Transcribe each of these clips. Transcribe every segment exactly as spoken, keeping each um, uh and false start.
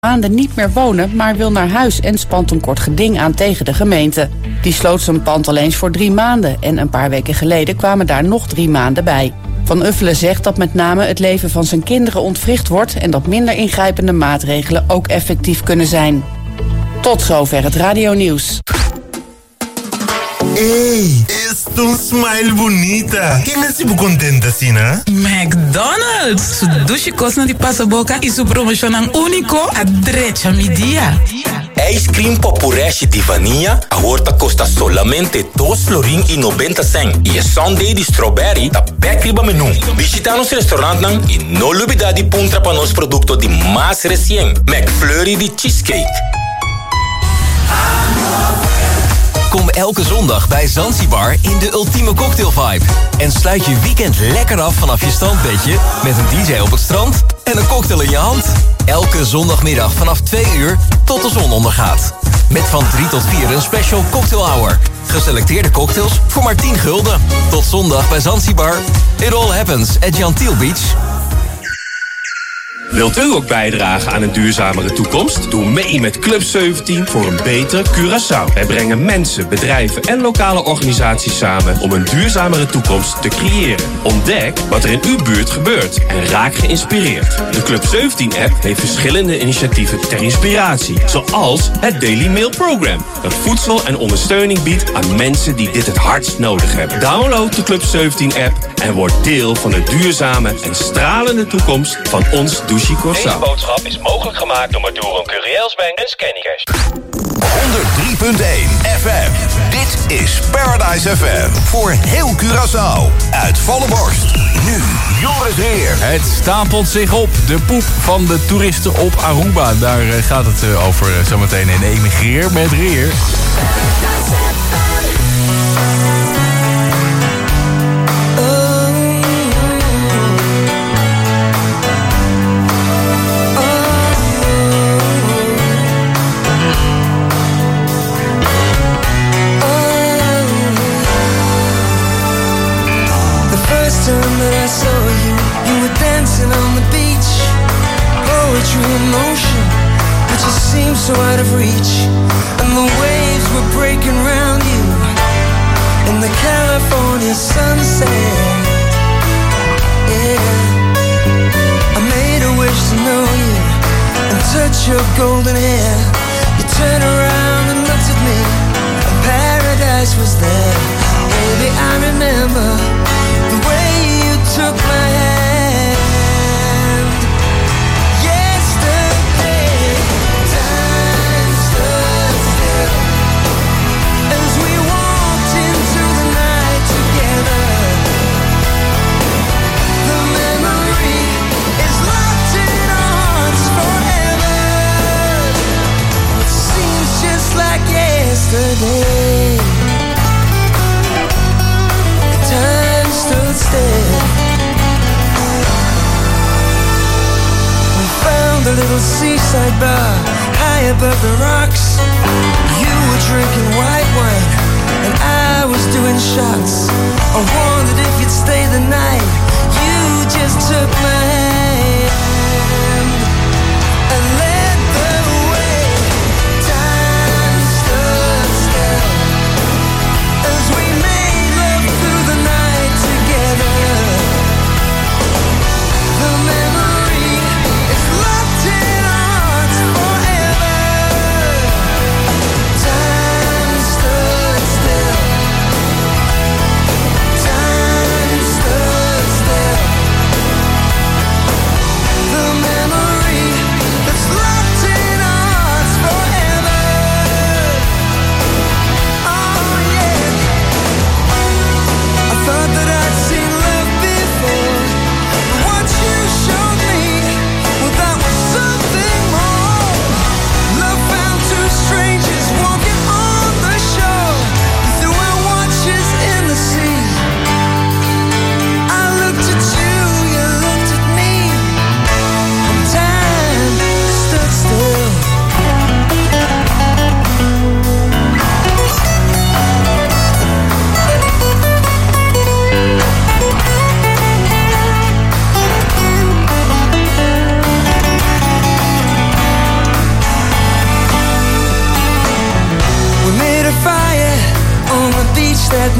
maanden niet meer wonen, maar wil naar huis en spant een kort geding aan tegen de gemeente. Die sloot zijn pand al eens voor drie maanden en een paar weken geleden kwamen daar nog drie maanden bij. Van Uffelen zegt dat met name het leven van zijn kinderen ontwricht wordt en dat minder ingrijpende maatregelen ook effectief kunnen zijn. Tot zover het radionieuws. Hey, es tu smile bonita. Quem é tipo contente assim, né? McDonald's. Su dushi cosna di pasaboca e su promocionan único a drecha mi dia. Ice cream popureste de vanilla ahorita costa solamente dos florin y noventa cent. Y el sundae de strawberry da backriba menu. Visita nos restaurant nang y no olvida di puntra pa nos producto de más recién. McFlurry de cheesecake. Kom elke zondag bij Zanzibar in de ultieme cocktailvibe. En sluit je weekend lekker af vanaf je strandbedje met een D J op het strand en een cocktail in je hand. Elke zondagmiddag vanaf twee uur tot de zon ondergaat. Met van drie tot vier een special cocktail hour. Geselecteerde cocktails voor maar tien gulden. Tot zondag bij Zanzibar. It all happens at Jantiel Beach. Wilt u ook bijdragen aan een duurzamere toekomst? Doe mee met Club zeventien voor een betere Curaçao. Wij brengen mensen, bedrijven en lokale organisaties samen om een duurzamere toekomst te creëren. Ontdek wat er in uw buurt gebeurt en raak geïnspireerd. De Club zeventien app heeft verschillende initiatieven ter inspiratie. Zoals het Daily Mail Program, dat voedsel en ondersteuning biedt aan mensen die dit het hardst nodig hebben. Download de Club zeventien app en word deel van de duurzame en stralende toekomst van ons douche. Deze boodschap is mogelijk gemaakt door Maduron Curiels Bank en Scannycash. honderd drie punt één F M. Dit is Paradise F M. Voor heel Curaçao. Uit volle borst. Nu Joris Heer. Het stapelt zich op. De poep van de toeristen op Aruba. Daar gaat het over zometeen in Emigreer met Reer. So out of reach, and the waves were breaking round you in the California sunset. Yeah, I made a wish to know you and touch your golden hair. You turned around and looked at me, and paradise was there. Baby, I remember the way you took my hand. Yesterday, time stood still. We found a little seaside bar high above the rocks. You were drinking white wine and I was doing shots. I wondered if you'd stay the night. You just took my hand and led the way. The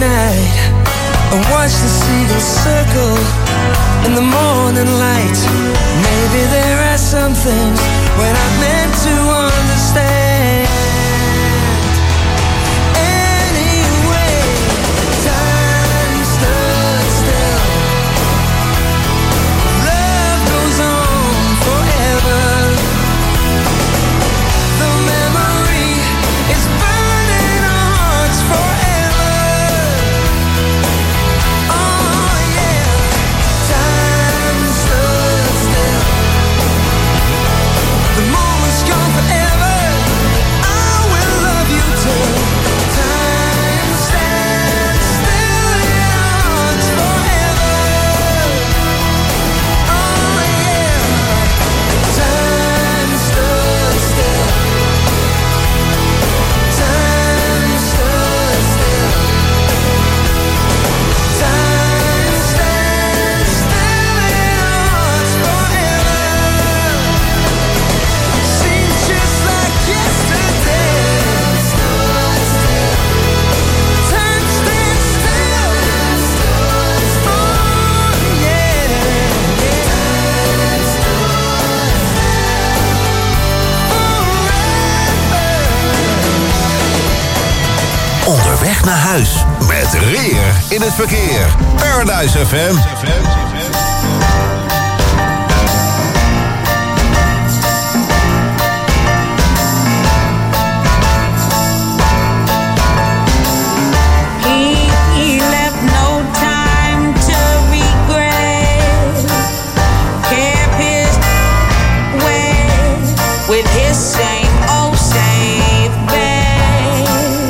night and watch the seagulls circle in the morning light. Maybe there are some things we're not meant to understand. Anyway, time stood still. Love goes on forever. The memory is burning our hearts forever. Oh yeah, time stood still. The moment's gone forever. I will love you till time stands still in our hearts forever. Oh yeah, time stood still. Time stood still. Time stands still in our hearts forever. Seems just like yesterday. Stood still. Time stands still. Oh yeah. Time stood Onderweg naar huis met Reer in het verkeer. Paradise F M. He left no time to regret. Kept his way with his same old safe bet.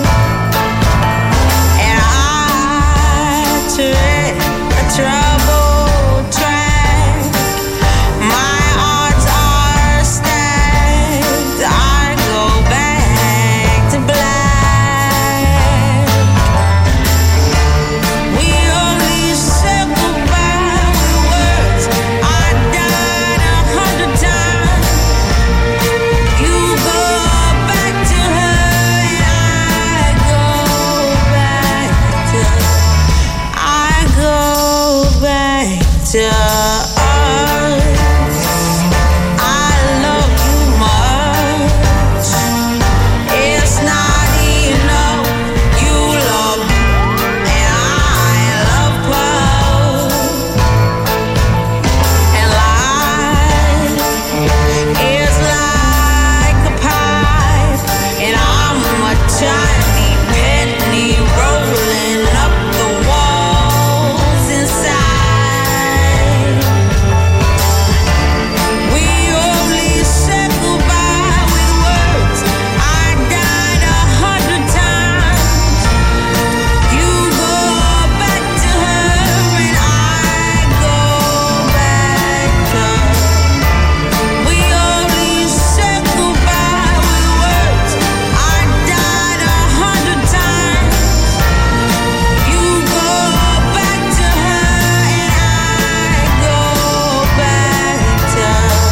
And I tread a troubled track. My odds are stacked. I go back to black. We only said goodbye with words. I died a hundred times. You go back to her and I go back to I go back to us. I love you much. It's not enough. You love and I love both. And life is like a pipe, and I'm a tiny penny rolling up the walls inside. We only said goodbye with words. I died a hundred times. You go back to her and I go back to We only said goodbye with words. I died a hundred times. You go back to her and I go back to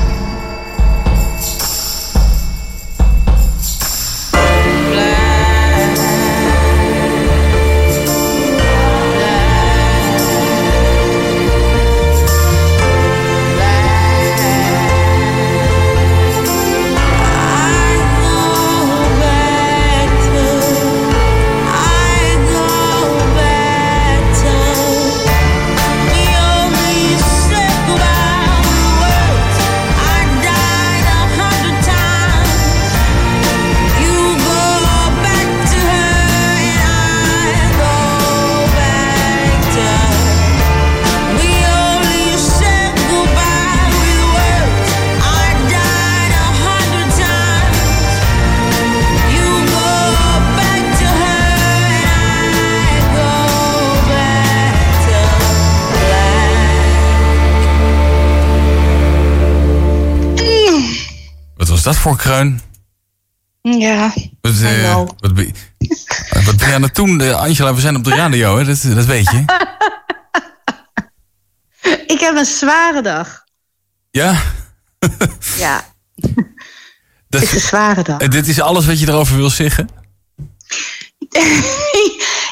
Wat was dat voor kreun? Ja, Wat, eh, I know. wat, ben, wat ben je aan het doen? Eh, Angela, we zijn op de radio, hè? Dat, dat weet je. Ik heb een zware dag. Ja? Ja. Dat is een zware dag. En dit is alles wat je erover wil zeggen?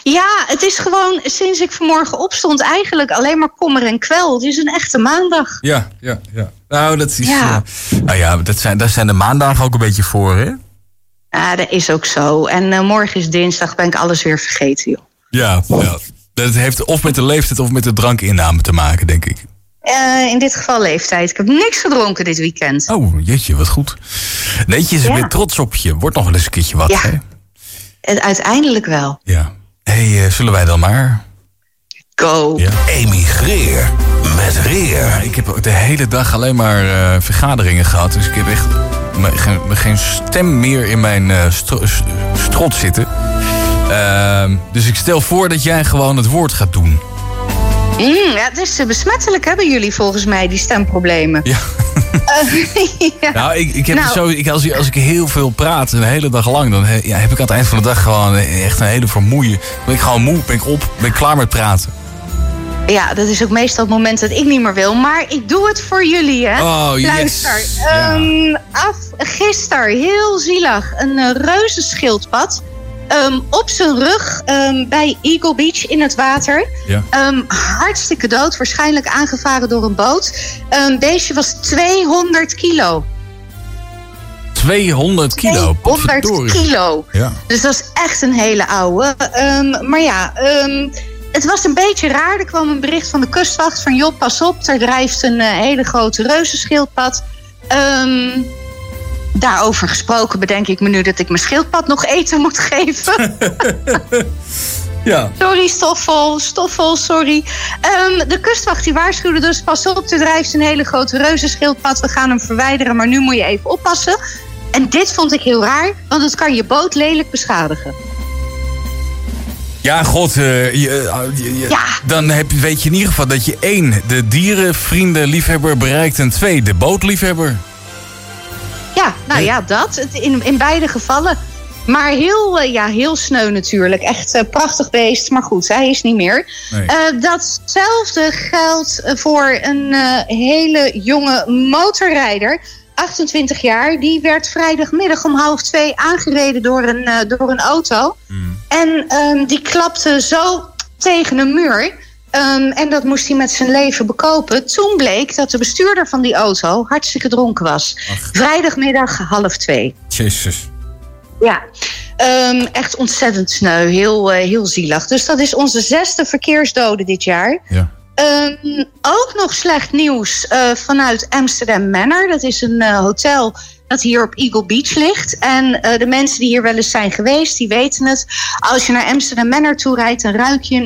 Ja, het is gewoon sinds ik vanmorgen opstond eigenlijk alleen maar kommer en kwel. Het is een echte maandag. Ja, ja, ja. Nou, dat is... Ja. Uh, nou ja, dat zijn, daar zijn de maandagen ook een beetje voor, hè? Ja, dat is ook zo. En uh, morgen is dinsdag, ben ik alles weer vergeten, joh. Ja, ja. Dat heeft of met de leeftijd of met de drankinname te maken, denk ik. Uh, in dit geval leeftijd. Ik heb niks gedronken dit weekend. Oh, jeetje, wat goed. Neetje is er Ja. weer trots op je. Wordt nog wel eens een keertje wat, Ja. hè? En uiteindelijk wel. Ja. Hé, hey, uh, zullen wij dan maar... Go. Ja. Emigreer met Reer. Ik heb ook de hele dag alleen maar uh, vergaderingen gehad. Dus ik heb echt me, geen, me geen stem meer in mijn uh, stro, st- strot zitten. Uh, dus ik stel voor dat jij gewoon het woord gaat doen. Mm, ja, het is uh, besmettelijk, hebben jullie volgens mij, die stemproblemen. Ja. Uh, ja. Nou, ik, ik heb Nou. zo, ik, als, ik, als ik heel veel praat, een hele dag lang, dan he, ja, heb ik aan het eind van de dag gewoon echt een hele vermoeien. Ben ik gewoon moe, ben ik op, ben ik klaar met praten. Ja, dat is ook meestal het moment dat ik niet meer wil. Maar ik doe het voor jullie, hè. Oh, yes. Luister, Ja. um, af, gisteren, heel zielig, een uh, reuzenschildpad. Um, op zijn rug um, bij Eagle Beach in het water. Ja. Um, hartstikke dood, waarschijnlijk aangevaren door een boot. Een beestje was tweehonderd kilo. tweehonderd kilo. tweehonderd potverdorie. kilo. Ja. Dus dat is echt een hele oude. Um, maar ja, um, het was een beetje raar. Er kwam een bericht van de kustwacht van... joh, pas op, er drijft een uh, hele grote reuzenschildpad. Um, daarover gesproken bedenk ik me nu... dat ik mijn schildpad nog eten moet geven. Ja. Sorry, Stoffel. Stoffel, sorry. Um, de kustwacht die waarschuwde dus... pas op, er drijft een hele grote reuzenschildpad. We gaan hem verwijderen, maar nu moet je even oppassen. En dit vond ik heel raar, want het kan je boot lelijk beschadigen. Ja, god, uh, je, uh, je, je, Ja. dan heb, je- weet je in ieder geval dat je één, de dierenvriendenliefhebber bereikt... en twee, de bootliefhebber. Ja, nou ja, dat. Het- In, in beide gevallen. Maar heel, uh, ja, heel sneu natuurlijk. Echt uh, prachtig beest. Maar goed, hij is niet meer. Nee. Uh, datzelfde geldt uh, voor een uh, hele jonge motorrijder. achtentwintig jaar. Die werd vrijdagmiddag om half twee aangereden door een, uh, door een auto. Mm. En um, die klapte zo tegen een muur. Um, en dat moest hij met zijn leven bekopen. Toen bleek dat de bestuurder van die auto hartstikke dronken was. Ach. Vrijdagmiddag half twee. Jezus. Ja, um, echt ontzettend sneu. Heel, uh, heel zielig. Dus dat is onze zesde verkeersdode dit jaar. Ja. Um, ook nog slecht nieuws uh, vanuit Amsterdam Manor. Dat is een uh, hotel dat hier op Eagle Beach ligt. En uh, de mensen die hier wel eens zijn geweest, die weten het. Als je naar Amsterdam Manor toe rijdt, dan ruik je een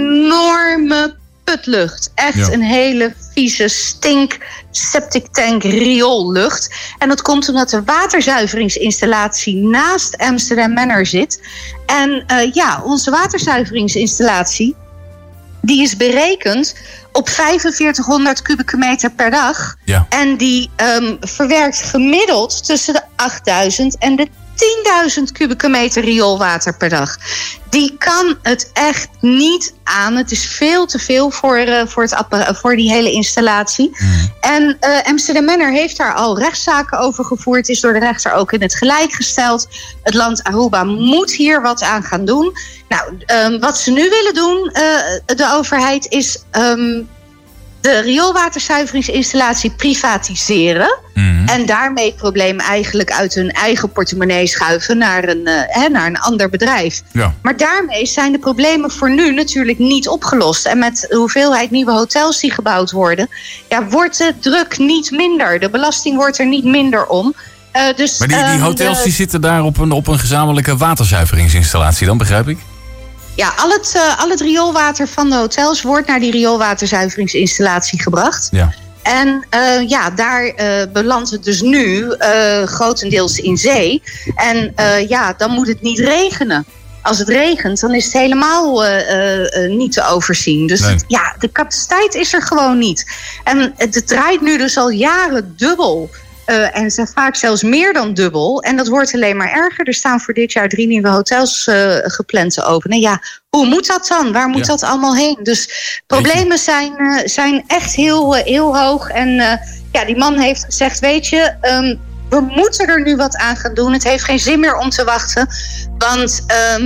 enorme putlucht. Echt Ja. een hele vieze stink septic tank rioollucht. En dat komt omdat de waterzuiveringsinstallatie naast Amsterdam Manor zit. En uh, ja, onze waterzuiveringsinstallatie... die is berekend op vijfenveertighonderd kubieke meter per dag. Ja. En die um, verwerkt gemiddeld tussen de achtduizend en de tienduizend kubieke meter rioolwater per dag. Die kan het echt niet aan. Het is veel te veel voor, uh, voor, het appara- voor die hele installatie. Mm. En uh, Amsterdam Manor heeft daar al rechtszaken over gevoerd. Is door de rechter ook in het gelijk gesteld. Het land Aruba moet hier wat aan gaan doen. Nou, um, wat ze nu willen doen, uh, de overheid, is um, de rioolwaterzuiveringsinstallatie privatiseren. Mm. En daarmee het probleem eigenlijk uit hun eigen portemonnee schuiven naar een, uh, hè, naar een ander bedrijf. Ja. Maar daarmee zijn de problemen voor nu natuurlijk niet opgelost. En met de hoeveelheid nieuwe hotels die gebouwd worden, ja, wordt de druk niet minder. De belasting wordt er niet minder om. Uh, dus, Maar die, die um, hotels de- die zitten daar op een, op een gezamenlijke waterzuiveringsinstallatie, dan begrijp ik? Ja, al het, uh, al het rioolwater van de hotels wordt naar die rioolwaterzuiveringsinstallatie gebracht. Ja. En uh, ja, daar uh, belandt het dus nu uh, grotendeels in zee. En uh, ja, dan moet het niet regenen. Als het regent, dan is het helemaal uh, uh, niet te overzien. Dus Nee. het- ja, de capaciteit is er gewoon niet. En het, het draait nu dus al jaren dubbel. Uh, en ze vaak zelfs meer dan dubbel. En dat wordt alleen maar erger. Er staan voor dit jaar drie nieuwe hotels uh, gepland te openen. Ja, hoe moet dat dan? Waar moet Ja. dat allemaal heen? Dus problemen zijn, uh, zijn echt heel, uh, heel hoog. En uh, ja, die man heeft gezegd, weet je, um, we moeten er nu wat aan gaan doen. Het heeft geen zin meer om te wachten. Want um,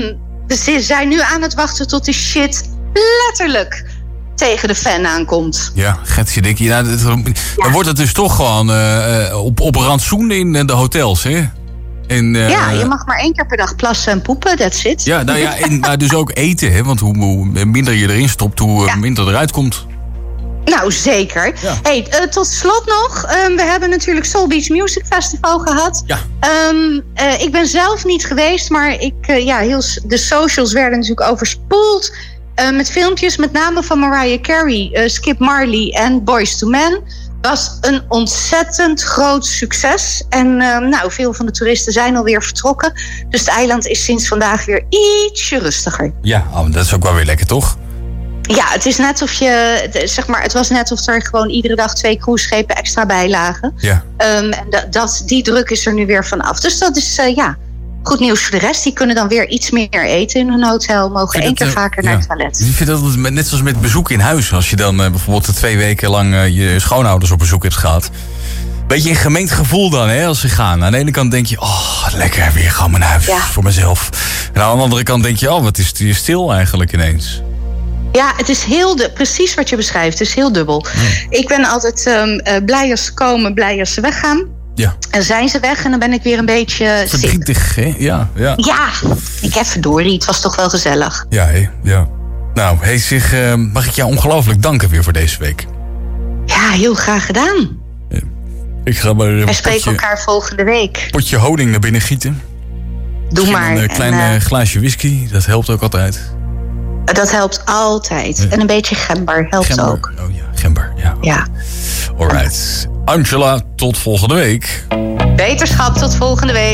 ze zijn nu aan het wachten tot die shit letterlijk tegen de fan aankomt. Ja, getje dikkie. Nou, het- dan wordt het dus toch gewoon eh, op, op rantsoen in de hotels, hè? En, eh, Ja, je mag maar één keer per dag plassen en poepen, that's it. Ja, nou ja, en maar dus ook eten, hè? Want hoe, hoe minder je erin stopt, hoe eh, minder eruit komt. Nou, zeker. Hey, eh, tot slot nog. ehm, we hebben natuurlijk Soul Beach Music Festival gehad. Ja. Ehm, eh, ik ben zelf niet geweest, maar ik, eh, ja, heel, s- de socials werden natuurlijk overspoeld. eh, met filmpjes, met name van Mariah Carey, eh, Skip Marley en Boyz two Men. Was een ontzettend groot succes. En ehm, nou, veel van de toeristen zijn alweer vertrokken. Dus het eiland is sinds vandaag weer ietsje rustiger. Ja, oh, dat is ook wel weer lekker, toch? Ja, het is net of je, de- zeg maar, het was net of er gewoon iedere dag twee cruiseschepen extra bij lagen. Ja. Ehm, en dat, dat, die druk is er nu weer vanaf. Dus dat is, eh, ja, goed nieuws voor de rest. Die kunnen dan weer iets meer eten in hun hotel. Mogen één keer het, eh, vaker ja. naar het toilet. Ik vind dat met- net zoals met bezoek in huis. Als je dan eh, bijvoorbeeld twee weken lang eh, je schoonouders op bezoek hebt gehad. Beetje een gemengd gevoel dan, hè, als ze gaan. Aan de ene kant denk je, oh, lekker, weer gewoon mijn huis voor mezelf. En aan de andere kant denk je, oh, wat is het hier stil eigenlijk ineens. Ja, het is heel de, precies wat je beschrijft. Het is heel dubbel. Ik ben altijd ehm, eh, blij als ze komen, blij als ze weggaan. Ja. En zijn ze weg en dan ben ik weer een beetje ziek. Verdrietig, hè? Ja, ja. Ja, ik heb verdorie. Het was toch wel gezellig. Ja, hè? Ja. Nou, hey, zeg, eh, mag ik jou ongelooflijk danken weer voor deze week. Ja, heel graag gedaan. Ik ga maar een Wij spreken potje, elkaar volgende week. potje honing naar binnen gieten. Doe Misschien maar. Een eh, klein En, eh, glaasje whisky, dat helpt ook altijd. eh, dat helpt altijd. En een beetje gember helpt Gember. ook. Oh ja, gember, ja. Ja. Alright. Angela, tot volgende week. Beterschap, tot volgende week.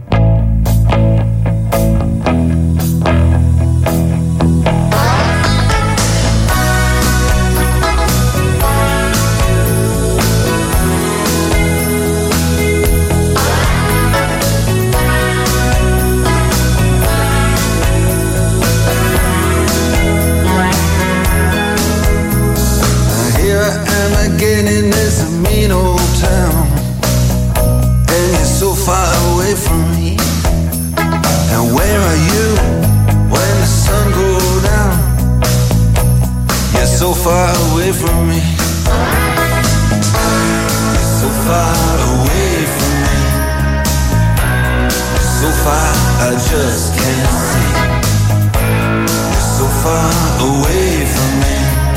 Here I am again in this mean old town, and you're so far away from me. And where are you when the sun goes down? You're so far away from me. You're so far away from me. So far I just can't see. You're so far away from me.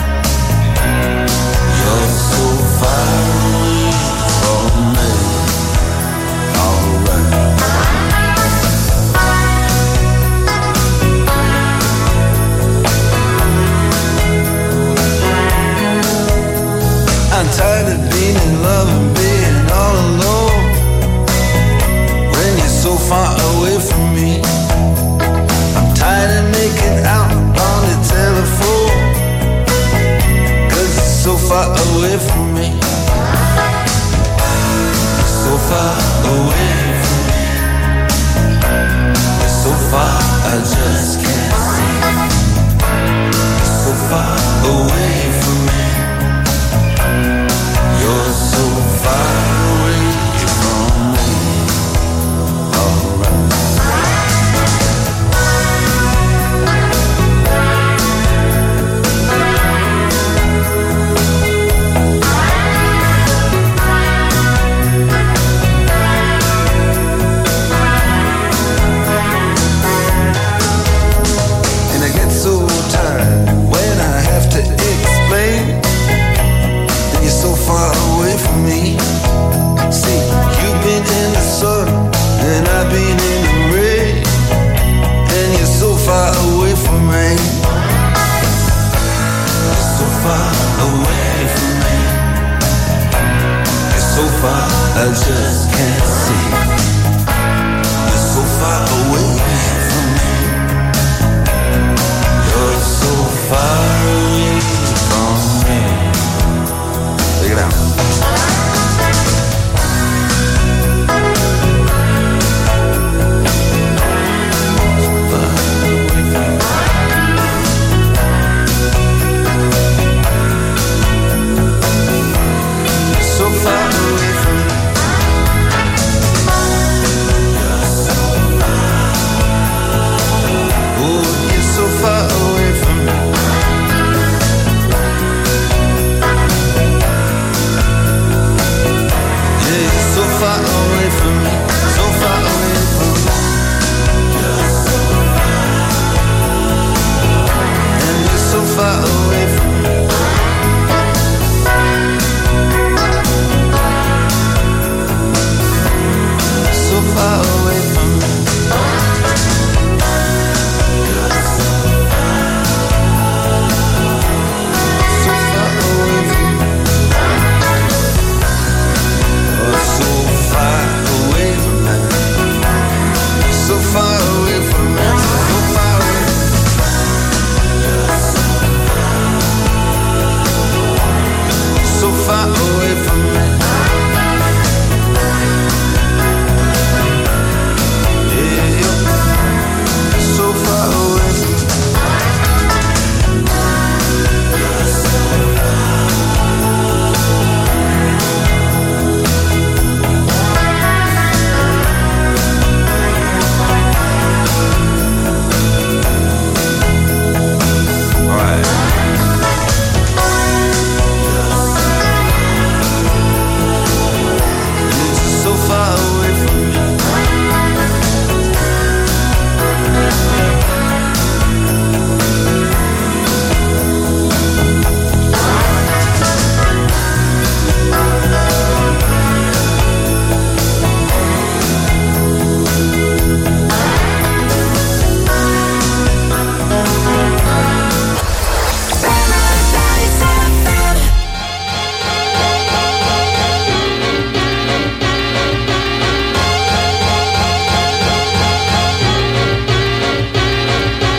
You're so far away from me. Alright. I'm tired of being in love and being all alone when you're so far away from me. I'm tired of making out on the telephone, 'cause it's so far away from me. So far away from me. It's so far I just can't see. It's so far away from me. You're so far away from me. Alright.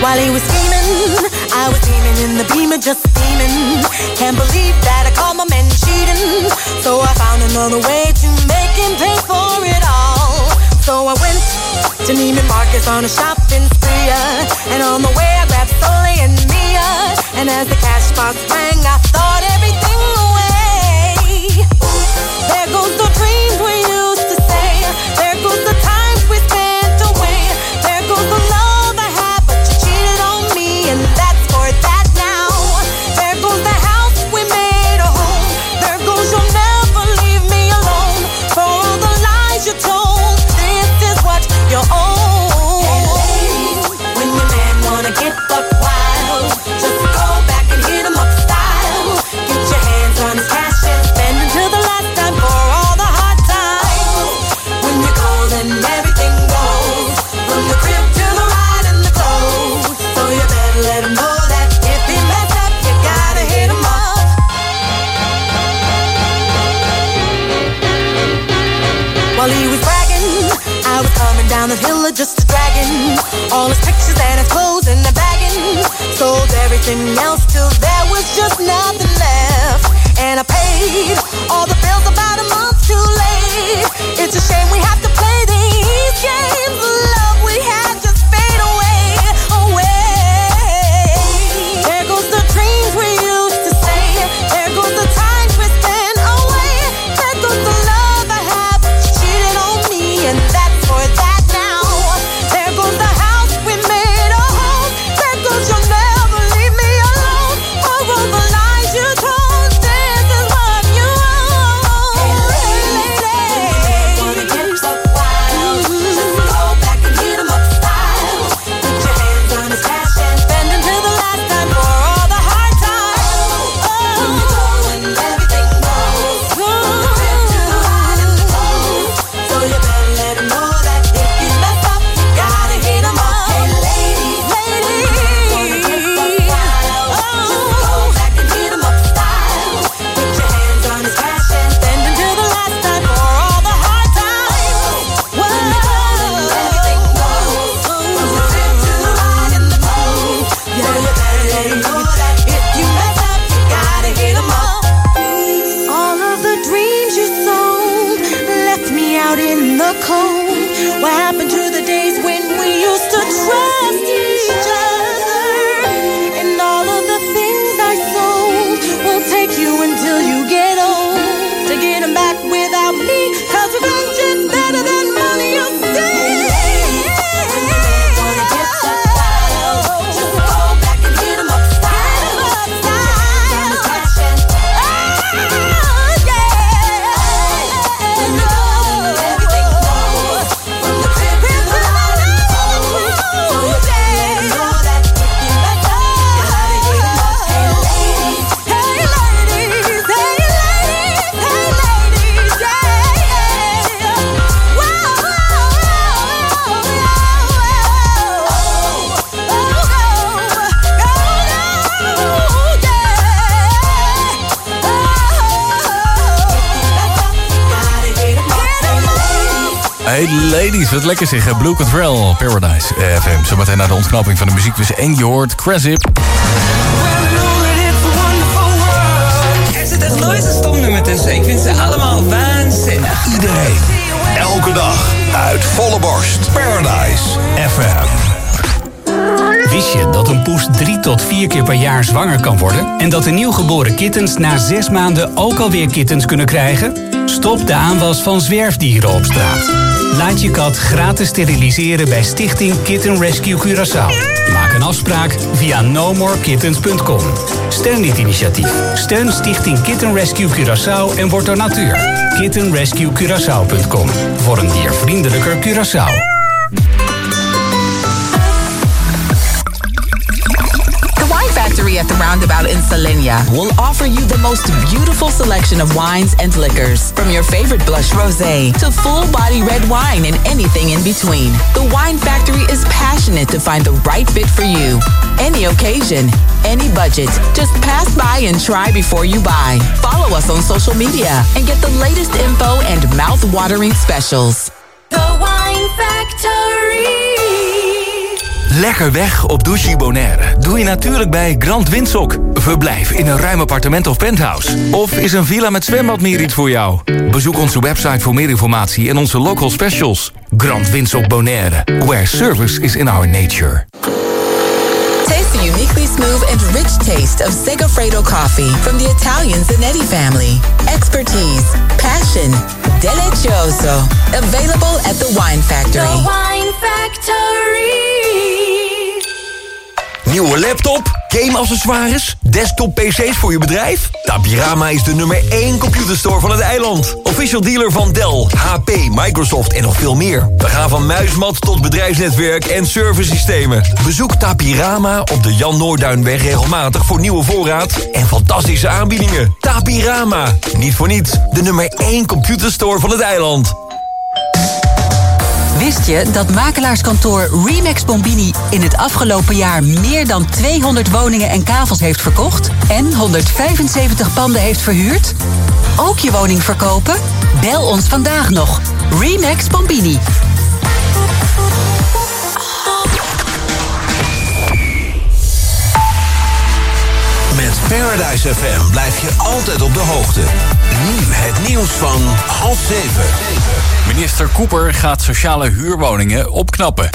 While he was scheming, I was steaming in the beamer, just steaming. Can't believe that I caught my man cheating. So I found another way to make him pay for it all. So I went to Neiman Marcus on a shopping spree, uh, and on the way I grabbed Sully and Mia. And as the cash box rang, I thought everything away. There goes the dreams we used to say. There goes the times we spent away. There goes the love I had, but you cheated on me, and that's for that now. There goes the house we made a home. There goes you'll never leave me alone. For all the lies you told, this is what you own. When your man wanna get buck wild, just go back and hit him up style. Get your hands on his cash and spend until the last time for all the hard times. When you're cold and everything goes, from the crib to the ride and the clothes. So you better let him know that if he mess up, you gotta hit him up. While he was bragging, I was coming down the hill of just a dragon. All his pictures and his clothes and the bagging. Sold everything else till there was just nothing left. And I paid all the bills about a month too late. It's a shame we have to play these games. The love we had just fade away, away. There goes the dreams we used to say. There goes the times we spent away. There goes the love I had, but you cheated on me, and that's for that now. There goes the house we made a home. There goes you'll never leave me alone. For all the lies you told, this is what you own. Hey, lady, wanna get buck wild? Just go back and hit him up style. Put your hands on his cash and spend until the last time for all the hard times. When you go and everything goes, from the crib to the ride and the clothes. So you better let him know that if you mess up, you gotta hit him up. Hey, ladies, ladies, wanna get buck wild? Just go back and hit him up style. Put your hands on his cash and spend until the last time for all the hard times. When you go and everything goes, from the crib to the ride and the clothes. So you better let him know that if you mess up, you gotta hit him up. All of the dreams you sold left me out in the cold. What happened to the days when we used to trust each other? And all of the things I sold will take you until you get old to get them back without me. Cause revenge is better than money, you say. Just go back and hit him up style. Put your hands on his cash and when you go and everything goes, from the crib to the ride and the clothes. So you better let him know that if you mess up, you gotta hit him up. Hey ladies, hey ladies, hey ladies, hey ladies, yeah. Whoa, whoa, whoa, whoa, Hey ladies, wat lekker zeg. Blue Control, Paradise F M. Zometeen naar de ontknoping van de muziekbus. En je hoort Crasip. Er zit echt nooit een stomnummer tussen. Ik vind ze allemaal waanzinnig. Iedereen, elke dag, uit volle borst. Paradise F M. Wist je dat een poes drie tot vier keer per jaar zwanger kan worden? En dat de nieuwgeboren kittens na zes maanden ook alweer kittens kunnen krijgen? Stop de aanwas van zwerfdieren op straat. Laat je kat gratis steriliseren bij Stichting Kitten Rescue Curaçao. Maak een afspraak via no more kittens punt com. Steun dit initiatief. Steun Stichting Kitten Rescue Curaçao en word donateur. kitten rescue curaçao punt com. Voor een diervriendelijker Curaçao. Factory at the Roundabout in Salenia will offer you the most beautiful selection of wines and liquors, from your favorite blush rosé to full-body red wine and anything in between. The Wine Factory is passionate to find the right fit for you. Any occasion, any budget. Just pass by and try before you buy. Follow us on social media and get the latest info and mouth-watering specials. The Wine Factory. Lekker weg op Douche Bonaire doe je natuurlijk bij Grand Windsock. Verblijf in een ruim appartement of penthouse. Of is een villa met zwembad meer iets voor jou? Bezoek onze website voor meer informatie en onze local specials. Grand Windsock Bonaire, where service is in our nature. Taste the uniquely smooth and rich taste of Segafredo coffee from the Italian Zanetti family. Expertise, passion, delicioso. Available at the Wine Factory. The Wine Factory. Nieuwe laptop, game-accessoires, desktop-P C's voor je bedrijf? Tapirama is de nummer één computerstore van het eiland. Official dealer van Dell, H P, Microsoft en nog veel meer. We gaan van muismat tot bedrijfsnetwerk en servicesystemen. Bezoek Tapirama op de Jan Noorduinweg regelmatig voor nieuwe voorraad en fantastische aanbiedingen. Tapirama, niet voor niets, de nummer één computerstore van het eiland. Wist je dat makelaarskantoor Remax Bombini in het afgelopen jaar meer dan tweehonderd woningen en kavels heeft verkocht en honderdvijfenzeventig panden heeft verhuurd? Ook je woning verkopen? Bel ons vandaag nog. Remax Bombini. Met Paradise F M blijf je altijd op de hoogte. Nu het nieuws van half zeven. Minister Cooper gaat sociale huurwoningen opknappen.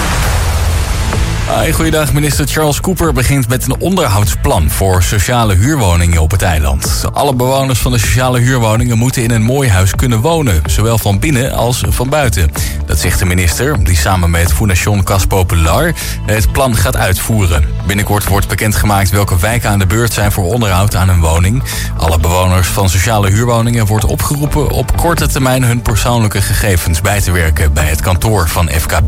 Hi, goeiedag. Minister Charles Cooper begint met een onderhoudsplan voor sociale huurwoningen op het eiland. Alle bewoners van de sociale huurwoningen moeten in een mooi huis kunnen wonen, zowel van binnen als van buiten. Dat zegt de minister, die samen met Fondation Cas Popular het plan gaat uitvoeren. Binnenkort wordt bekendgemaakt welke wijken aan de beurt zijn voor onderhoud aan een woning. Alle bewoners van sociale huurwoningen wordt opgeroepen op korte termijn hun persoonlijke gegevens bij te werken bij het kantoor van F K P.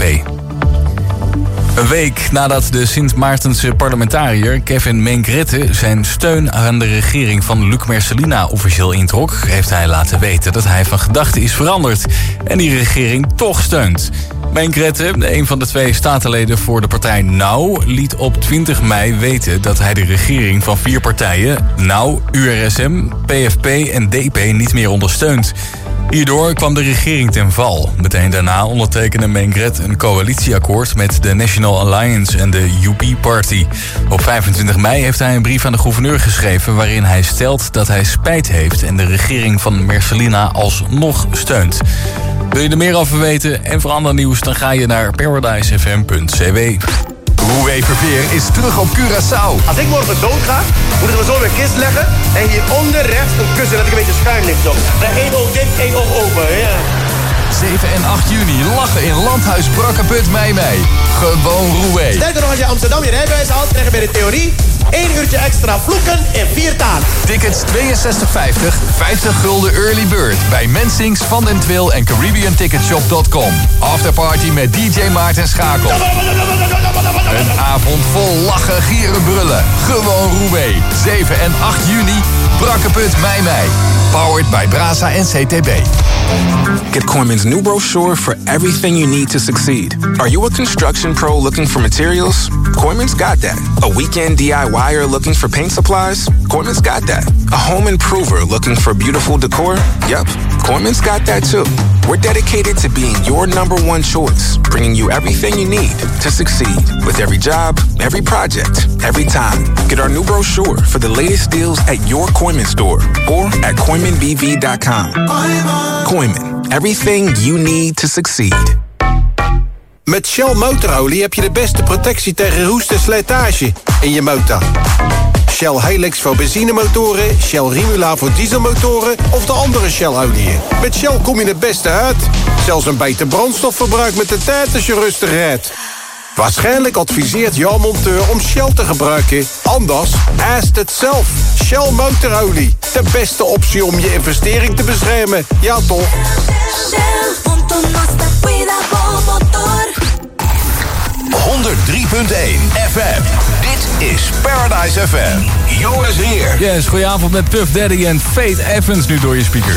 Een week nadat de Sint Maartense parlementariër Kevin Mengrette zijn steun aan de regering van Luc Merselina officieel introk, heeft hij laten weten dat hij van gedachten is veranderd en die regering toch steunt. Mengrette, een van de twee statenleden voor de partij N O W, liet op twintig mei weten dat hij de regering van vier partijen, N O W, U R S M, P F P en D P, niet meer ondersteunt. Hierdoor kwam de regering ten val. Meteen daarna ondertekende Mengrette een coalitieakkoord met de National Alliance en de U P Party. Op vijfentwintig mei heeft hij een brief aan de gouverneur geschreven waarin hij stelt dat hij spijt heeft en de regering van Merselina alsnog steunt. Wil je er meer over weten en voor ander nieuws, dan ga je naar paradise f m punt c w. Rouwé Verveer is terug op Curaçao. Als ik morgen dood ga, moeten we zo mijn kist leggen en hieronder rechts een kussen dat ik een beetje schuin ligt. Zo. Eén oog dicht, één oog open. Ja. zeven en acht juni lachen in Landhuis Brakkeput Meimei. Gewoon Rouwé. Sterker nog, als je Amsterdam je rijbewijs haalt, krijg je bij de theorie één uurtje extra vloeken in vier talen. Tickets tweeënzestig vijftig, vijftig gulden early bird bij Mensings, Van den Twil en Caribbean Ticketshop punt com. Afterparty met D J Maarten Schakel. Een avond vol lachen, gieren, brullen. Gewoon Rouwé. zeven en acht juni, Brakkeput Meimei. Powered by Brasa en C T B. Get Coinman's new brochure for everything you need to succeed. Are you a construction pro looking for materials? Coinman's got that. A weekend D I Y er looking for paint supplies? Coinman's got that. A home improver looking for beautiful decor? Yep, Coinman's got that too. We're dedicated to being your number one choice, bringing you everything you need to succeed with every job, every project, every time. Get our new brochure for the latest deals at your Coinman store or at coinman b v dot com. Coinman, everything you need to succeed. Met Shell motorolie heb je de beste protectie tegen roest en slijtage in je motor. Shell Helix voor benzinemotoren, Shell Rimula voor dieselmotoren of de andere Shell-oliën. Met Shell kom je het beste uit. Zelfs een beter brandstofverbruik met de tijd als je rustig rijdt. Waarschijnlijk adviseert jouw monteur om Shell te gebruiken. Anders, ask het zelf. Shell motorolie. De beste optie om je investering te beschermen. Ja toch? honderd drie punt één F M. Dit is Paradise F M. Joris Heer. Yes, goedenavond met Puff Daddy en Faith Evans nu door je speakers.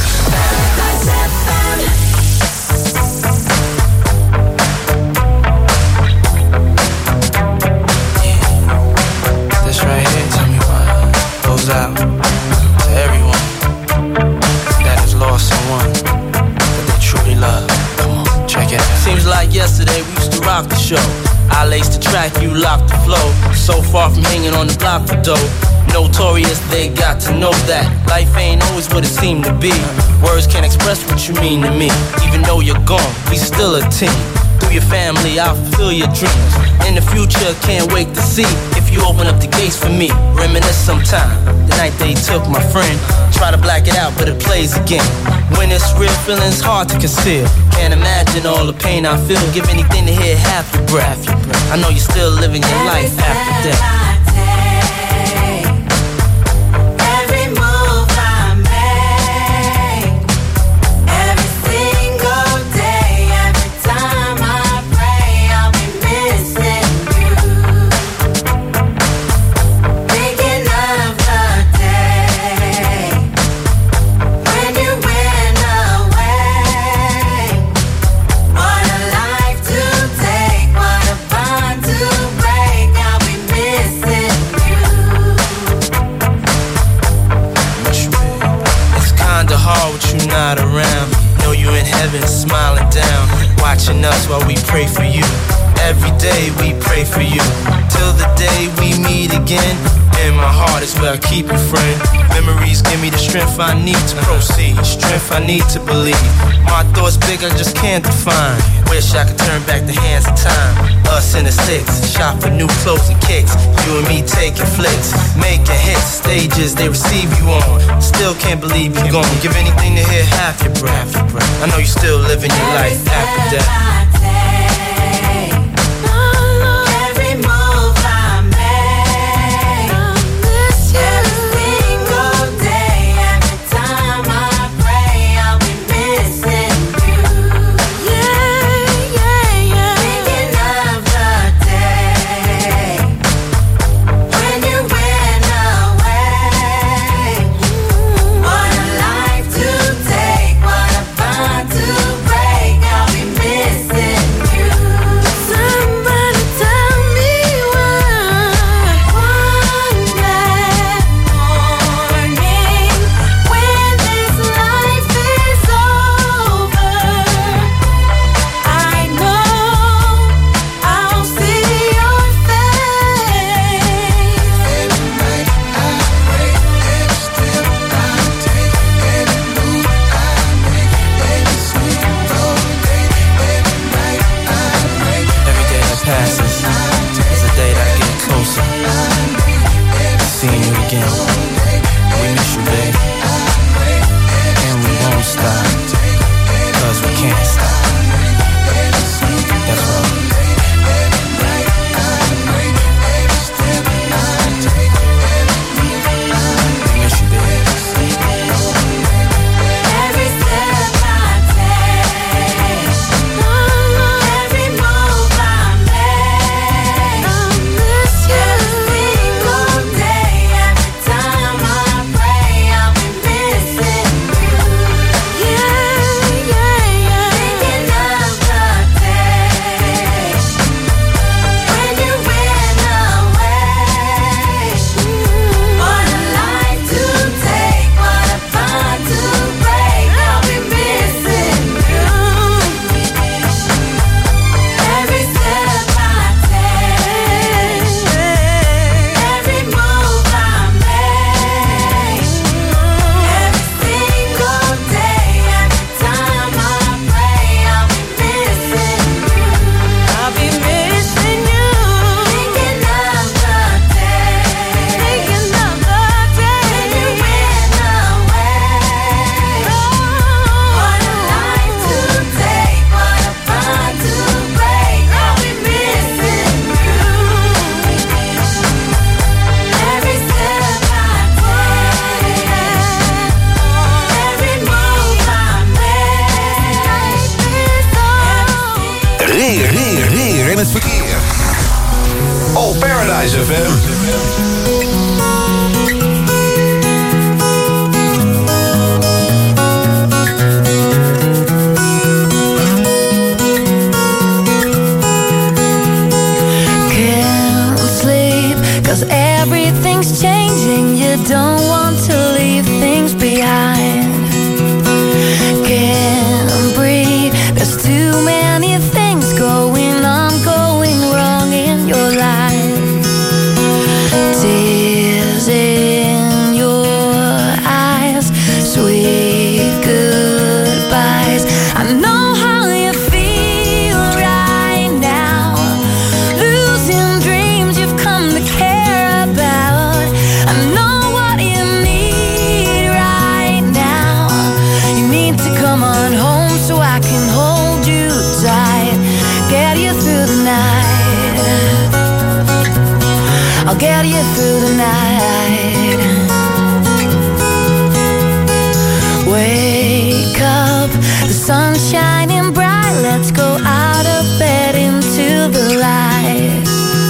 This right here, tell me why, goes out to everyone that has lost someone that they truly love. Come on, check it out. Seems like yesterday we used to rock the show. I lace the track, you lock the flow. So far from hanging on the block for dough. Notorious, they got to know that life ain't always what it seemed to be. Words can't express what you mean to me. Even though you're gone, we still a team. Through your family, I'll fulfill your dreams. In the future, can't wait to see if you open up the gates for me. Reminisce sometime, the night they took my friend. Try to black it out, but it plays again. When it's real, feeling's hard to conceal. Can't imagine all the pain I feel. Give anything to hear half your breath. I know you're still living your life after death. Not around, know you in heaven, smiling down, watching us while we pray for you. Every day we pray for you, till the day we meet again. In my heart is where I keep you, friend. Memories give me the strength I need to proceed, strength I need to believe. My thoughts big, I just can't define. Wish I could turn back the hands of time. Us in the six, shop for new clothes and kicks. You and me taking flicks, making hits, stages they receive you on. Still can't believe you're gone. Give anything to hear half your breath. I know you're still living your life after death. Paradise F M. Cause everything's changing, you don't want to leave things behind. Can't breathe, there's too many things going on, going wrong I'll get you through the night. Wake up, the sun's shining bright. Let's go out of bed into the light.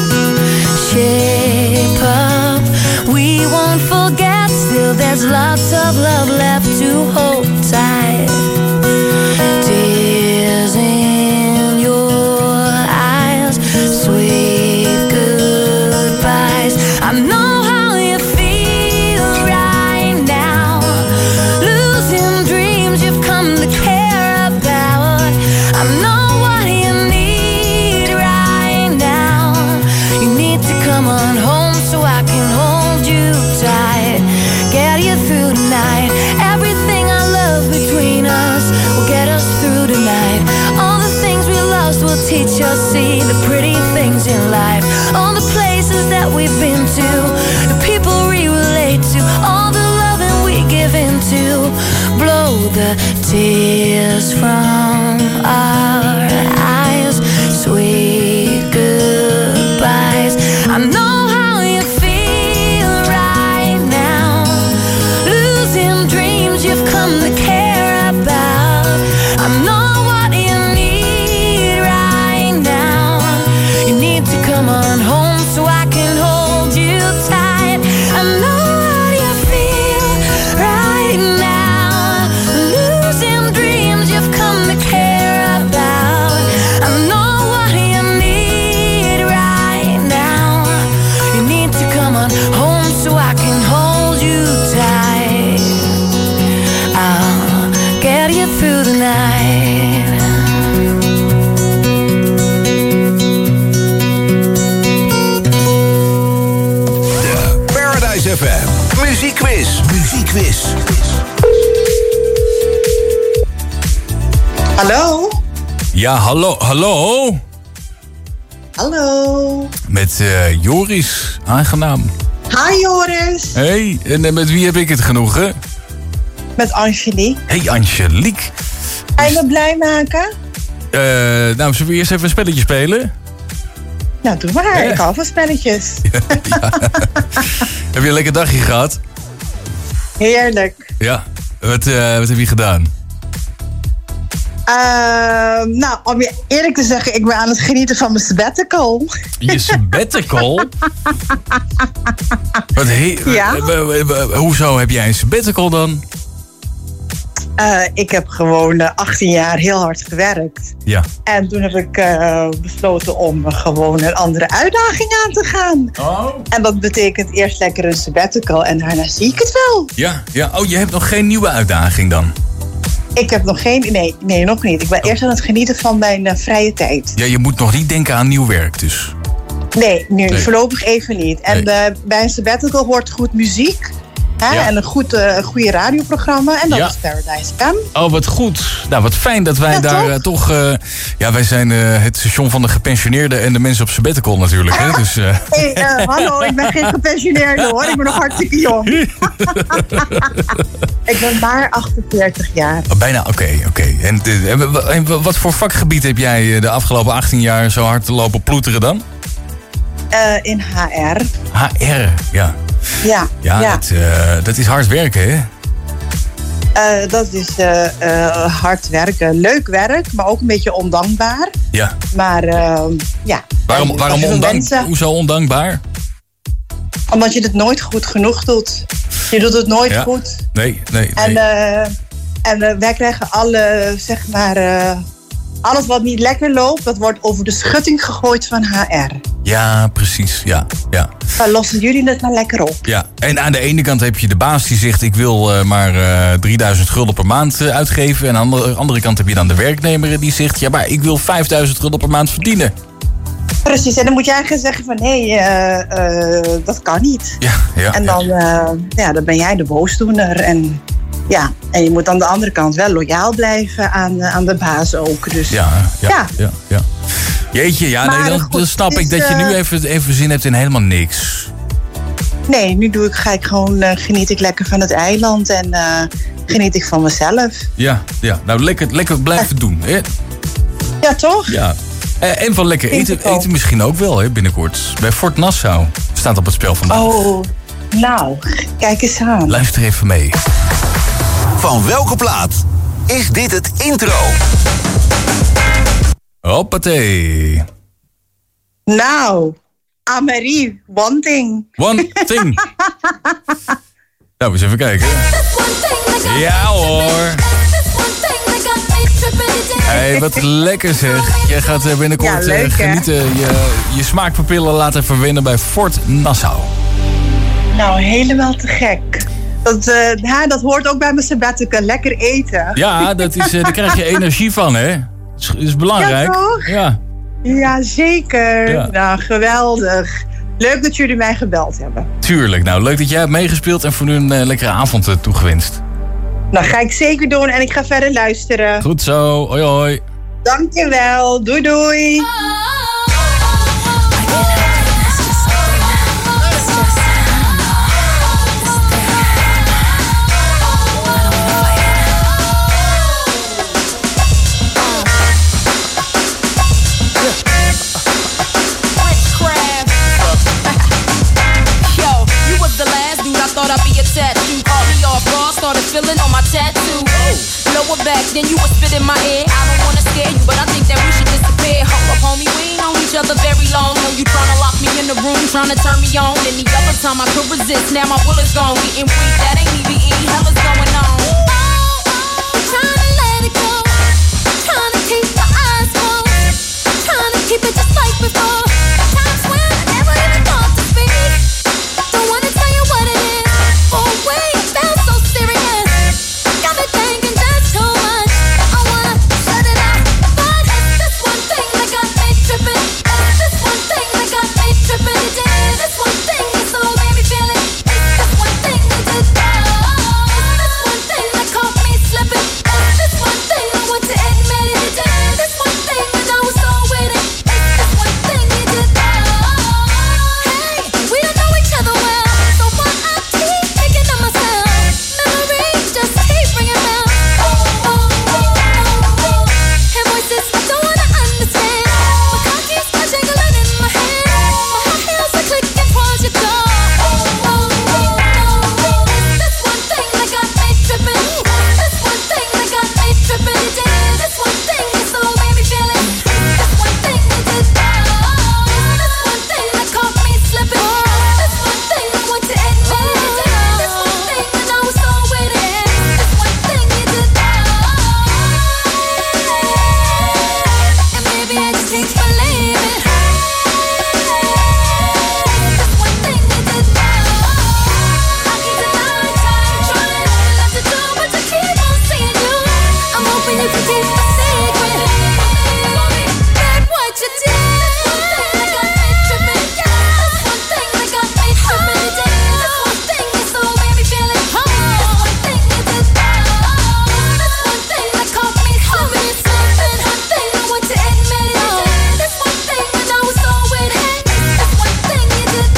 Shape up, we won't forget. Still there's lots of love left to hold tight. Tears in your eyes, sweet goodbyes. I know how you feel right now, losing dreams you've come to care about. I know what you need right now. You need to come on home so I can hold you tight, get you through the night. Everything I love between us will get us through the night. All the things we lost will teach us, see the pretty things in life. All the places that we've been to, the people we relate to, all the loving we give into. Blow the tears from our eyes, sweet goodbyes. I know how you feel right now, losing dreams you've come to care about. I know what you need right now. You need to come on home so I can hold you tight. I know what you feel right now, losing dreams you've come to care about. I know what you need right now. You need to come on home so I can hold you tight. I'll get you through the night. Paradise F M. Muziekquiz. Muziekquiz. Hallo? Ja, hallo, hallo. Hallo. Met eh, Joris, aangenaam. Hi Joris. Hey, en eh, met wie heb ik het genoegen? Met Angelique. Hey Angelique. Ga je me blij maken? Eh, nou, zullen we eerst even een spelletje spelen? Nou, doe maar. Ja. Ik hou van spelletjes. Heb je een lekker dagje gehad? Heerlijk. Ja. Wat, eh, wat heb je gedaan? Ehm, nou, om je eerlijk te zeggen, ik ben aan het genieten van mijn sabbatical. Je sabbatical? Wat he- Ja. w- w- w- hoezo heb jij een sabbatical dan? Eh, ik heb gewoon eh, achttien jaar heel hard gewerkt. Ja. En toen heb ik eh, besloten om eh, gewoon een andere uitdaging aan te gaan. Oh. En dat betekent eerst lekker een sabbatical en daarna zie ik het wel. Ja, ja. Oh, je hebt nog geen nieuwe uitdaging dan? Ik heb nog geen... Nee, nee nog niet. Ik ben eerst aan het genieten van mijn eh, vrije tijd. Ja, je moet nog niet denken aan nieuw werk dus. Nee, nu Nee. voorlopig even niet. En Nee. eh, bij een sabbatical hoort goed muziek. Hè? Ja. En een goed, eh, goede radioprogramma. En dat Ja. is Paradise F M. Oh, wat goed. Nou, wat fijn dat wij Ja, daar toch? eh, toch... eh, ja, wij zijn eh, het station van de gepensioneerden en de mensen op sabbatical natuurlijk. Hè? Dus, eh, Hey, eh, hallo, ik ben geen gepensioneerde hoor. Ik ben nog hartstikke jong. Ik ben maar achtenveertig jaar. oh, bijna, oké, oké. En, eh, en wa- en wat voor vakgebied heb jij eh, de afgelopen achttien jaar zo hard te lopen ploeteren dan? Eh, in H R. H R, ja. Ja, Ja, ja. Dat, eh, dat is hard werken, hè? Eh, dat is eh, eh, hard werken. Leuk werk, maar ook een beetje ondankbaar. Ja. Maar eh, ja. Waarom, Als waarom je wil ondank, mensen- hoezo ondankbaar? Omdat je het nooit goed genoeg doet. Je doet het nooit Ja. goed. Nee, nee, En, nee. eh, en eh, wij krijgen alle, zeg maar, eh, alles wat niet lekker loopt, dat wordt over de schutting gegooid van H R. Ja, precies. Ja, ja. Dan lossen jullie het maar lekker op. Ja, en aan de ene kant heb je de baas die zegt... ik wil eh, maar eh, drieduizend gulden per maand eh, uitgeven. En aan de andere kant heb je dan de werknemer die zegt... ja, maar ik wil vijfduizend gulden per maand verdienen. Precies, en dan moet jij eigenlijk zeggen van nee, eh, eh, dat kan niet. Ja, ja. en dan, eh, ja, dan ben jij de boosdoener. En, ja, en je moet aan de andere kant wel loyaal blijven aan, eh, aan de baas ook. Dus, Ja, ja, ja. ja, ja. Jeetje, ja, Maar nee, dan, goed, dan snap het ik is, dat je nu eh, even, even zin hebt in helemaal niks. Nee, nu doe ik, ga ik gewoon, eh, geniet ik lekker van het eiland en eh, geniet ik van mezelf. Ja, ja. Nou, lekker, lekker blijven doen, hè? Ja, toch? Ja. Uh, en van lekker Vind eten, ik ook. eten misschien ook wel, hè, binnenkort. Bij Fort Nassau staat op het spel vandaag. Oh, nou, kijk eens aan. Luister even mee. Van welke plaat is dit het intro? Hoppatee. Nou, Amelie, One Thing. One Thing. Nou, eens even kijken. Ja hoor. Hey, wat lekker zeg. Jij gaat eh, binnenkort Ja, eh, leuk, hè? genieten. Je, je smaakpapillen laten verwennen bij Fort Nassau. Nou, helemaal te gek. Dat, eh, ja, dat hoort ook bij mijn sabbatical. Lekker eten. Ja, dat is, eh, daar krijg je energie van, hè? Dat is, is belangrijk. Ja, toch? Ja. Ja, zeker. Ja. Nou, geweldig. Leuk dat jullie mij gebeld hebben. Tuurlijk. Nou, leuk dat jij hebt meegespeeld en voor nu een eh, lekkere avond eh, toegewenst. Nou, ga ik zeker doen en ik ga verder luisteren. Goed zo. Hoi hoi. Dankjewel. Doei doei. Thought I'd be a tattoo. Caught me off guard, started feeling on my tattoo. Lower back, then you would spit in my ear. I don't wanna scare you, but I think that we should disappear. Hold up, homie, we ain't known each other very long. Know you tryna lock me in the room, tryna turn me on. Any other time I could resist, now my will is gone. Getting weak, that ain't E V E, hell is going on. Tryna let it go, tryna keep my eyes closed, tryna keep it just like before. Times when I never even thought to speak. Don't wanna tell you what it is. Oh wait, it felt so serious. Got me thinking that's too much. I wanna shut it out, but it's this one thing that got me tripping. It's this one thing that got me tripping. It did. This one thing that so made me feel it. It's this one thing that did. Oh, it's this one thing that caught me slipping. It's this one thing I want to admit it. It did. This one thing that I was so with it. It's this one thing you did. Oh, hey, we don't know each other well, so why I keep thinking of myself. Memories just keep ringing bells. Oh, oh, oh, oh, oh. And voices I don't wanna understand. My car keeps jingling in my head. My high heels are clicking towards your door. Oh, oh, oh, oh. It's this one thing that got me tripping. It's this one thing that got me tripping. It did. This one thing that so made me feel it. It's this one thing that did. Oh, it's this one thing that caught me slipping. This one thing I want to admit it. It did. This one thing that I was so with it. This one thing you did. And maybe I just can't believe it. This one thing you did. I keep denying, trying, trying not to do, but to keep on seeing you. I'm hoping you can keep a secret. That what you did. This one thing that got me tripping. This one thing that got me tripping. It did. This one thing that so made me feel it. This one thing you did. This one thing that caught me slipping, slipping. One thing I want to admit it. It did. This one thing that I was so with it. This one thing you did.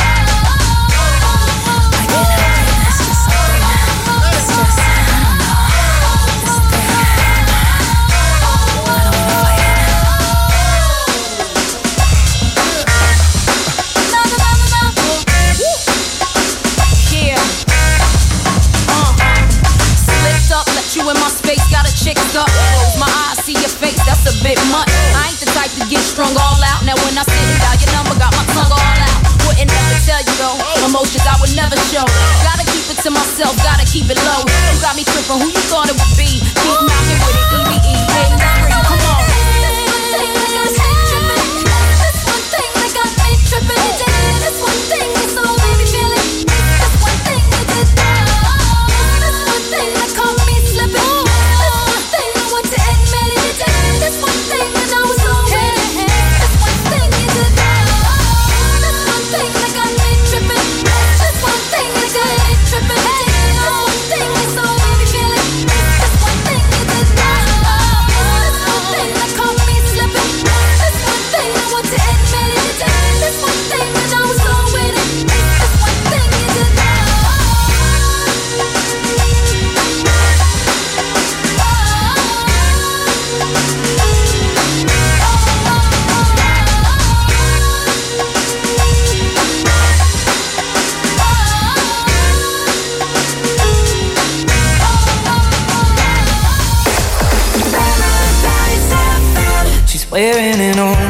Yeah. Uh. Slipped up, let you in my space, got a chick up. Close my eyes, see your face, that's a bit much. I ain't the type to get strung all out. Now when I sit and dial your number, got my tongue all out. Wouldn't never tell you though, emotions I would never show. Gotta keep it to myself, gotta keep it low. You got me tripping, who you thought it would be? Keep knocking with it, E V E. Hey, now come on. This one thing that got me tripping. It did. This one thing that so made me feel it. This one thing you did. This one thing that caught me slipping. This one thing I want to admit it. It did. This one thing that I was so with it. This one thing you did. This one thing that got me tripping. This one thing that got me tripping. It did. This one thing that so made me feel it. This one thing you did. This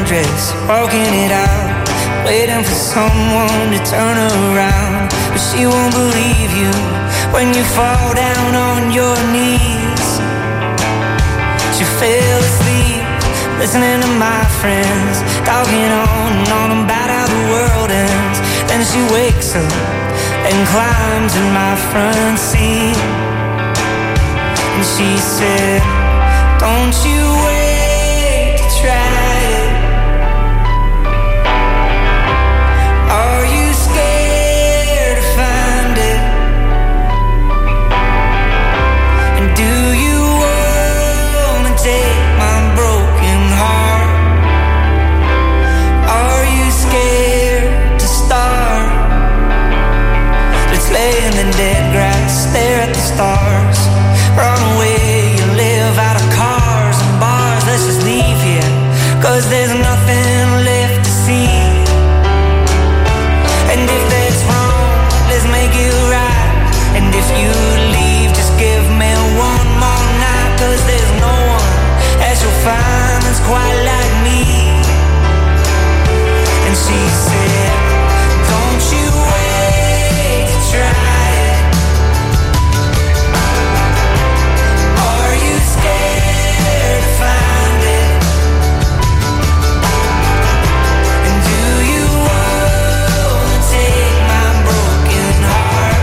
dress, walking it out, waiting for someone to turn around. But she won't believe you when you fall down on your knees. She fell asleep, listening to my friends, talking on and on about how the world ends. Then she wakes up and climbs in my front seat. And she said, don't you wait to try it. Are you scared to find it? And do you wanna take my broken heart? Are you scared to start? Let's lay in the dead grass, stare at the stars, run away and live out of cars and bars. Let's just leave here, cause there's nothing left to see. And if that's wrong, let's make it right. And if you leave, just give me one more night. Cause there's no one else you'll find that's quite like me. And she said, don't you wait to try it. Are you scared to find it? And do you wanna take my broken heart?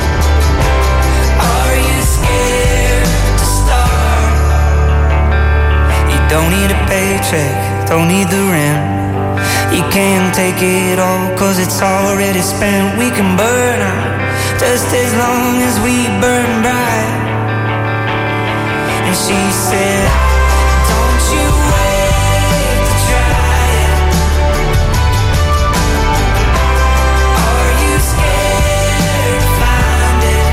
Are you scared to start? You don't need a paycheck, don't need the rent. You can't take it all, cause it's already spent. We can burn out just as long as we burn bright. And she said, don't you wait to try it. Are you scared to find it?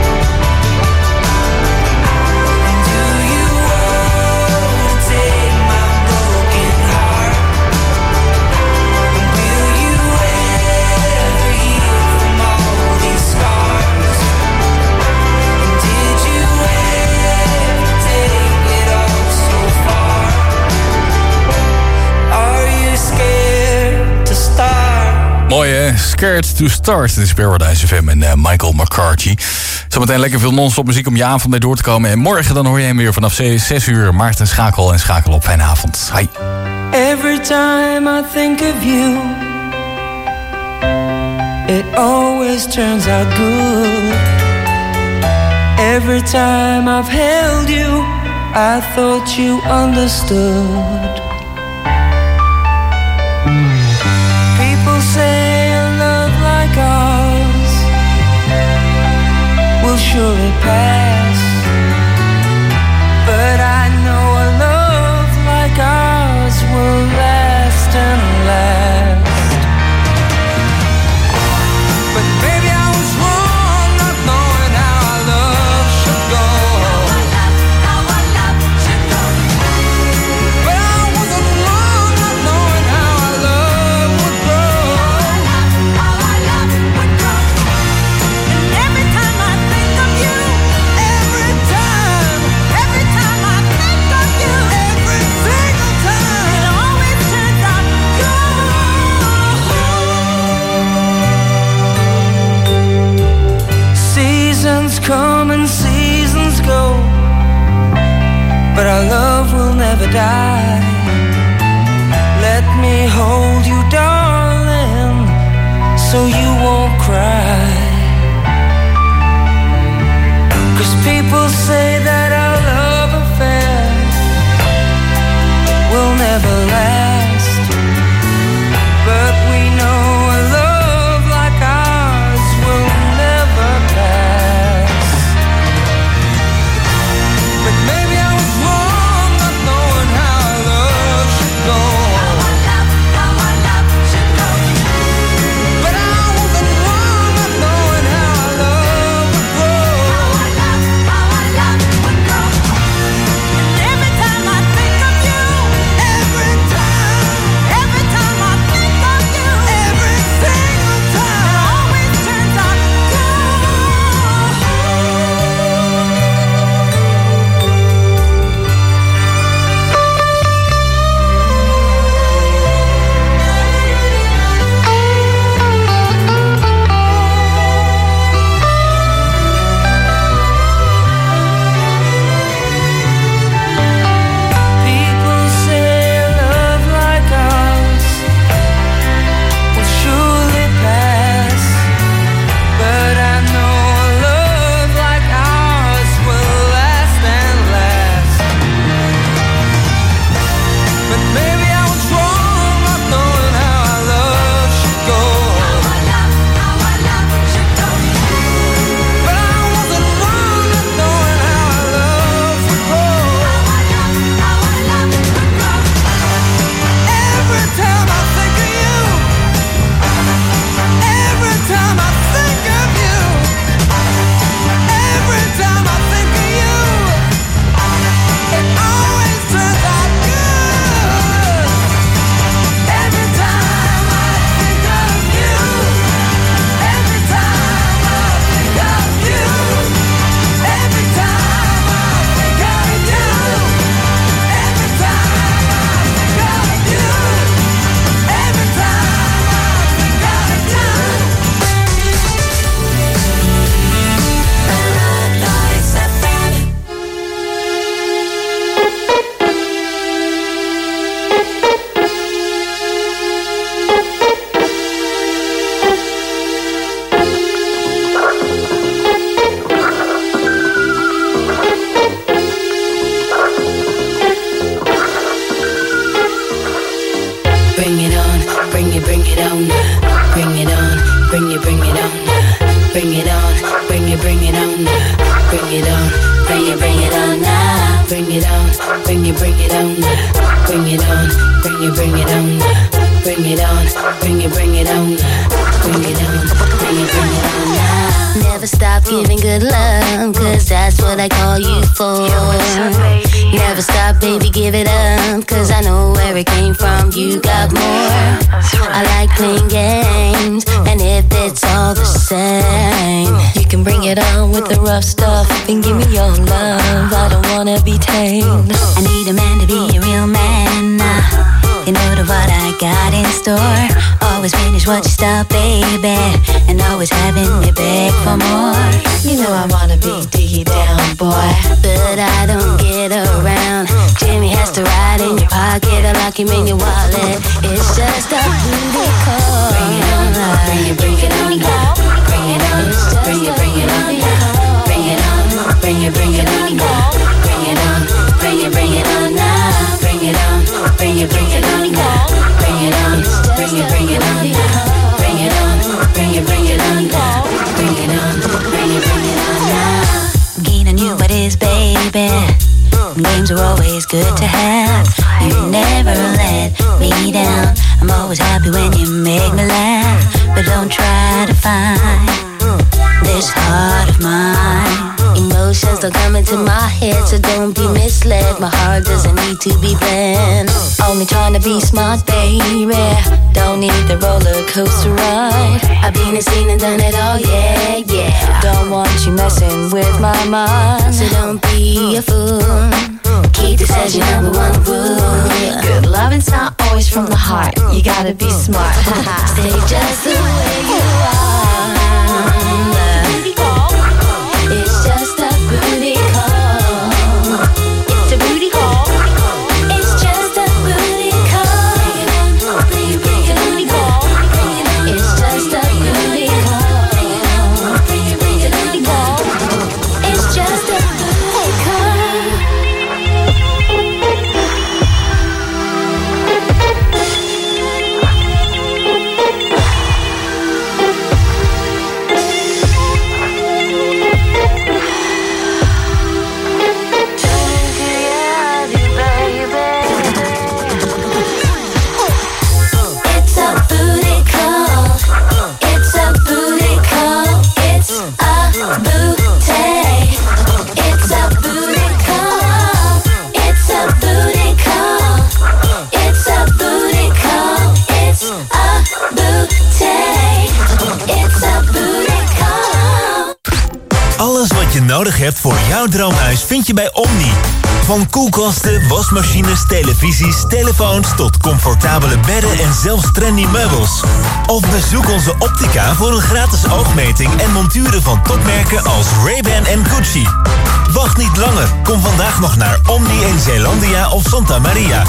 And do you wanna take my broken heart? And will you ever heal from all these scars? And did you ever take it all so far? Are you scared to start? Mooi hè, Scared to Start. Dit is Paradise F M en uh, Michael McCarthy. Zometeen lekker veel non-stop muziek om je avond mee door te komen. En morgen dan hoor je hem weer vanaf zes uur. Maarten Schakel en Schakel op. Fijne avond. Hi. Every time I think of you, it always turns out good. Every time I've held you, I thought you understood. People say a love like ours will surely pass, but I know a love like ours will last and last. But baby, I was wrong not knowing how our love should go. But I was bring it, bring it on, bring it on, bring it, bring it on, bring it on, bring it, bring it on, bring it on, bring it, bring it on now, bring it on, bring it, bring it on, bring it on, bring it, bring it on, bring it on, bring it, bring it on, bring it on, bring it, bring it on now. Never stop giving good love, cause that's what I call you for. Never stop, baby, give it up, cause I know where it came from, you got more. I like playing games, and if it's all the same, you can bring it on with the rough stuff, and give me your love, I don't wanna be tamed. I need a man to be a real man, you know the what I got in store. Always finish what you start, baby, and always having me beg for more. You know I wanna be diggy down, boy, but I don't get around. Jimmy has to ride in your pocket, I lock him in your wallet. It's just a booty call. Bring it on, bring it, bring it on, bring it on, bring it, bring it on, bring it on, bring it, bring it on, bring it on, bring it, bring it on now, bring it on, bring it, bring it on, bring it on, bring it, bring it on, bring it on, bring it on, bring it, bring it on, bring it on, bring it, bring it on now. I'm keen on you, what is, baby? Games are always good to have. You never let me down. I'm always happy when you make me laugh. But don't try to find this heart of mine. Emotions don't come into my head, so don't be misled. My heart doesn't need to be bent. Only trying to be smart, baby. Don't need the roller coaster ride. I've been and seen and done it all, yeah, yeah. Don't want you messing with my mind, so don't be a fool. Keep this as your number one rule. Good loving's not always from the heart. You gotta be smart. Stay just the way you are. It's just a booty call. It's a booty call. It's just a booty call. Bring it on, bring it, bring it on. It's just a booty call. Bring it, bring it, bring it on. It's just a booty call. Alles wat je nodig hebt voor jouw droomhuis vind je bij Omni. Van koelkasten, wasmachines, televisies, telefoons tot comfortabele bedden en zelfs trendy meubels. Of bezoek onze optica voor een gratis oogmeting en monturen van topmerken als Ray-Ban en Gucci. Wacht niet langer. Kom vandaag nog naar Omni in Zeelandia of Santa Maria.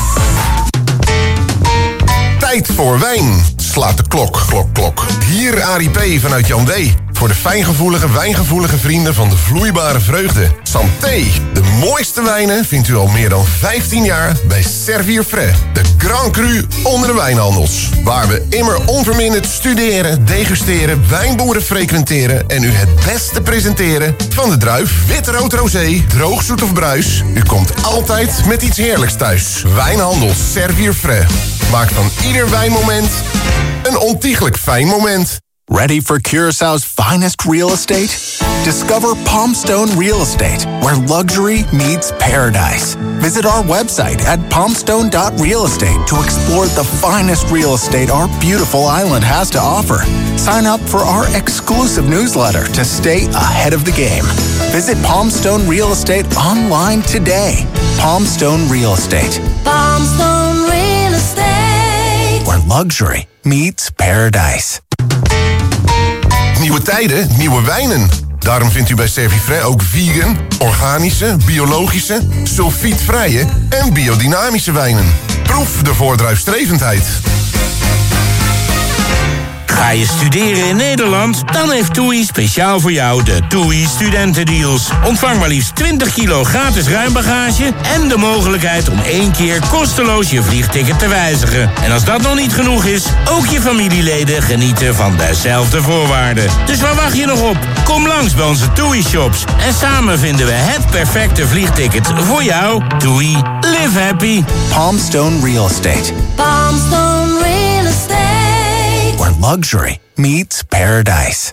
Tijd voor wijn. Slaat de klok, klok, klok. Hier Arie P. vanuit Jan D. Voor de fijngevoelige, wijngevoelige vrienden van de vloeibare vreugde. Santé. De mooiste wijnen vindt u al meer dan vijftien jaar bij Servier Frais. De Grand Cru onder de wijnhandels. Waar we immer onverminderd studeren, degusteren, wijnboeren frequenteren en u het beste presenteren van de druif, wit, rood, rosé, droog, zoet of bruis. U komt altijd met iets heerlijks thuis. Wijnhandels Servier Frais. Maak van ieder wijnmoment een ontiegelijk fijn moment. Ready for Curaçao's finest real estate? Discover Palmstone Real Estate, where luxury meets paradise. Visit our website at palmstone dot real estate to explore the finest real estate our beautiful island has to offer. Sign up for our exclusive newsletter to stay ahead of the game. Visit Palmstone Real Estate online today. Palmstone Real Estate. Palmstone Real Estate. Where luxury meets paradise. Nieuwe tijden, nieuwe wijnen. Daarom vindt u bij Servifrais ook vegan, organische, biologische, sulfietvrije en biodynamische wijnen. Proef de voordruisstrevendheid. Ga je studeren in Nederland? Dan heeft TUI speciaal voor jou de TUI Studentendeals. Ontvang maar liefst twintig kilo gratis ruimbagage en de mogelijkheid om één keer kosteloos je vliegticket te wijzigen. En als dat nog niet genoeg is, ook je familieleden genieten van dezelfde voorwaarden. Dus waar wacht je nog op? Kom langs bij onze TUI-shops en samen vinden we het perfecte vliegticket voor jou. TUI, live happy. Palmstone Real Estate. Palmstone Real Estate. Where luxury meets paradise.